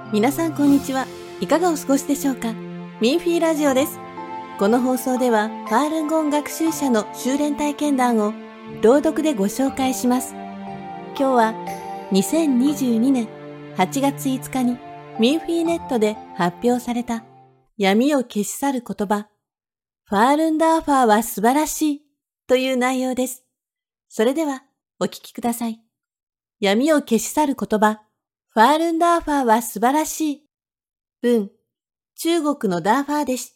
皆さんこんにちは。いかがお過ごしでしょうか。ミンフィーラジオです。この放送ではファールンゴン学習者の修練体験談を朗読でご紹介します。今日は2022年8月5日にミンフィーネットで発表された闇を消し去る言葉、ファールンダーファーは素晴らしいという内容です。それではお聞きください。闇を消し去る言葉、ファールンダーファーは素晴らしい。文、中国のダーファー弟子。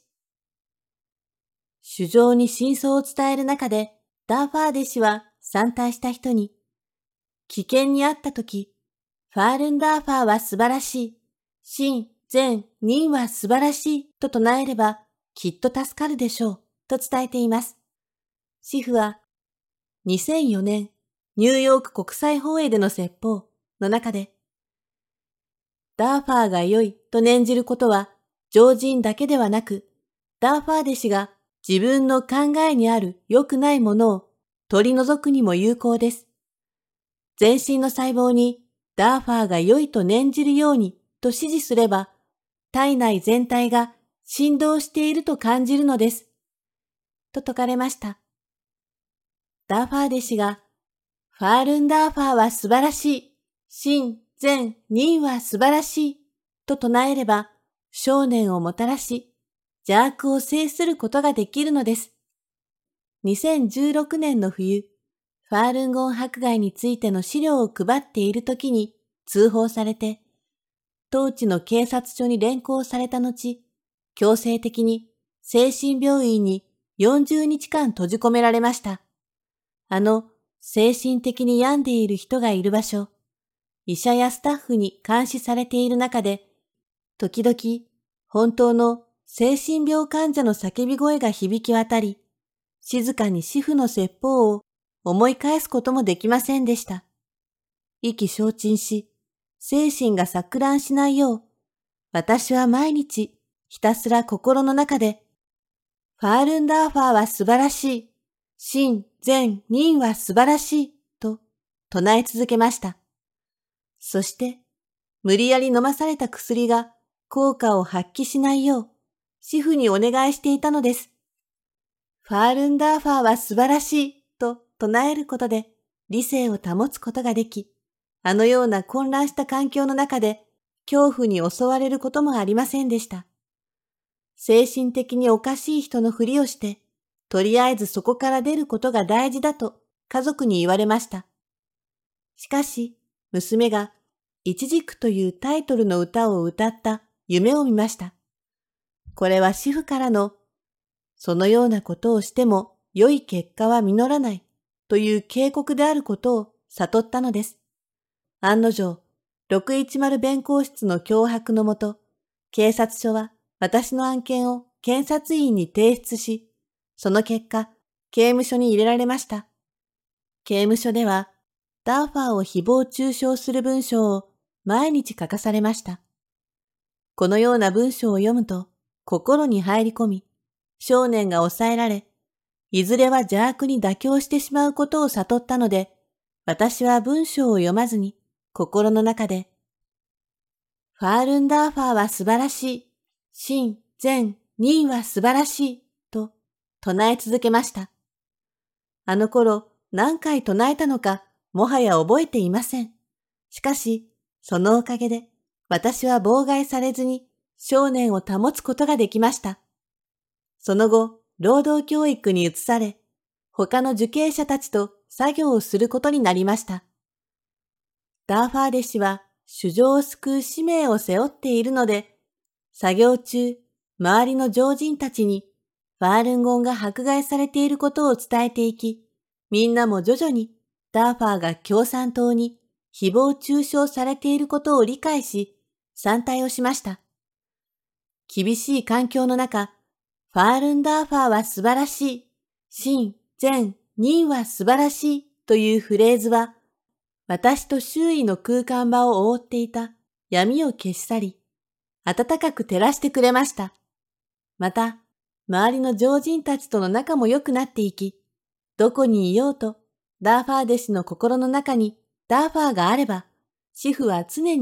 主情に真相を伝える中で、ダーファー弟子は参拝した人に、危険にあったとき、ファールンダーファーは素晴らしい。真、善、忍は素晴らしいと唱えれば、きっと助かるでしょう、と伝えています。師父は、2004年、ニューヨーク国際法会での説法の中で、ダーファーが良いと念じることは、常人だけではなく、ダーファー弟子が自分の考えにある良くないものを取り除くにも有効です。全身の細胞にダーファーが良いと念じるようにと指示すれば、体内全体が振動していると感じるのです。と説かれました。ダーファー弟子が、ファールンダーファーは素晴らしい。真、善、忍は素晴らしい。と唱えれば、少年をもたらし、邪悪を制することができるのです。2016年の冬、ファールンゴン迫害についての資料を配っている時に通報されて、当地の警察署に連行された後、強制的に精神病院に40日間閉じ込められました。精神的に病んでいる人がいる場所、医者やスタッフに監視されている中で、時々本当の精神病患者の叫び声が響き渡り、静かに師父の説法を思い返すこともできませんでした。意気消沈し、精神が錯乱しないよう、私は毎日ひたすら心の中で、ファールンダーファーは素晴らしい。真、善、忍は素晴らしい。と唱え続けました。そして、無理やり飲まされた薬が効果を発揮しないよう、師父にお願いしていたのです。ファールンダーファーは素晴らしい。と唱えることで理性を保つことができ、あのような混乱した環境の中で恐怖に襲われることもありませんでした。精神的におかしい人のふりをして、とりあえずそこから出ることが大事だと家族に言われました。しかし、娘がイチジクというタイトルの歌を歌った夢を見ました。これは師父からの、そのようなことをしても良い結果は実らないという警告であることを悟ったのです。案の定、610弁公室の脅迫のもと、警察署は私の案件を検察院に提出し、その結果、刑務所に入れられました。刑務所では、ダーファーを誹謗中傷する文章を毎日書かされました。このような文章を読むと、心に入り込み、少年が抑えられ、いずれは邪悪に妥協してしまうことを悟ったので、私は文章を読まずに、心の中で、ファールンダーファーは素晴らしい。真、善、忍は素晴らしい。と唱え続けました。あの頃何回唱えたのかもはや覚えていません。しかし、そのおかげで私は妨害されずに少年を保つことができました。その後、労働教育に移され、他の受刑者たちと作業をすることになりました。ダーファー弟子は衆生を救う使命を背負っているので、作業中、周りの常人たちにファールンゴンが迫害されていることを伝えていき、みんなも徐々にダーファーが共産党に誹謗中傷されていることを理解し、参対をしました。厳しい環境の中、ファールンダーファーは素晴らしい、真、善、忍は素晴らしいというフレーズは、私と周囲の空間場を覆っていた闇を消し去り、暖かく照らしてくれました。また、周りの常人たちとの仲も良くなっていき、どこにいようと、ダーファー弟子の心の中にダーファーがあれば、師父は常に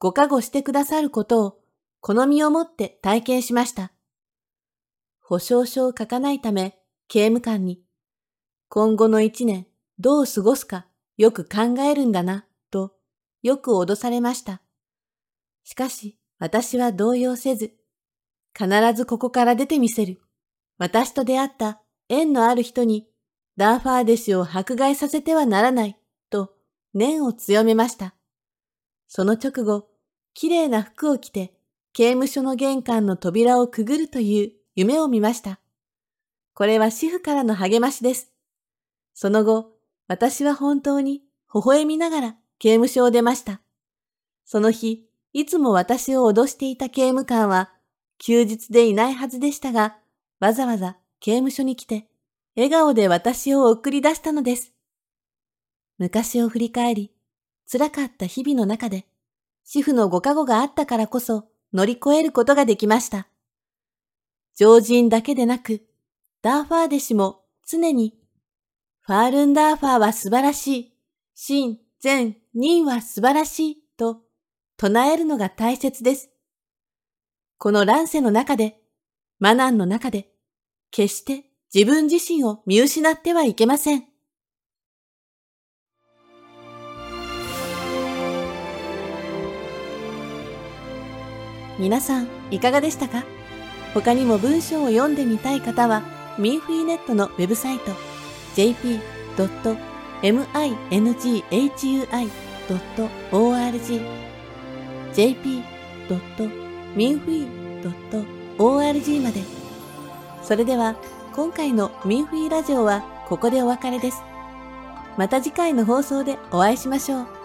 ご加護してくださることを好みをもって体験しました。保証書を書かないため、刑務官に、今後の1年どう過ごすかよく考えるんだな、とよく脅されました。しかし私は動揺せず、必ずここから出てみせる。私と出会った縁のある人にダーファーデシュを迫害させてはならない、と念を強めました。その直後、きれいな服を着て刑務所の玄関の扉をくぐるという夢を見ました。これは主婦からの励ましです。その後、私は本当に微笑みながら刑務所を出ました。その日、いつも私を脅していた刑務官は休日でいないはずでしたが、わざわざ刑務所に来て、笑顔で私を送り出したのです。昔を振り返り、辛かった日々の中で、主婦のご加護があったからこそ乗り越えることができました。常人だけでなく、ダーファーデ氏も常に、ファールンダーファーは素晴らしい、真、善、仁は素晴らしい、と唱えるのが大切です。この乱世の中で、マナンの中で、決して自分自身を見失ってはいけません。皆さん、いかがでしたか？他にも文章を読んでみたい方は、ミンフィーネットのウェブサイト、jp.minghui.org jp.minfui.org まで。それでは、今回のミンフィーラジオはここでお別れです。また次回の放送でお会いしましょう。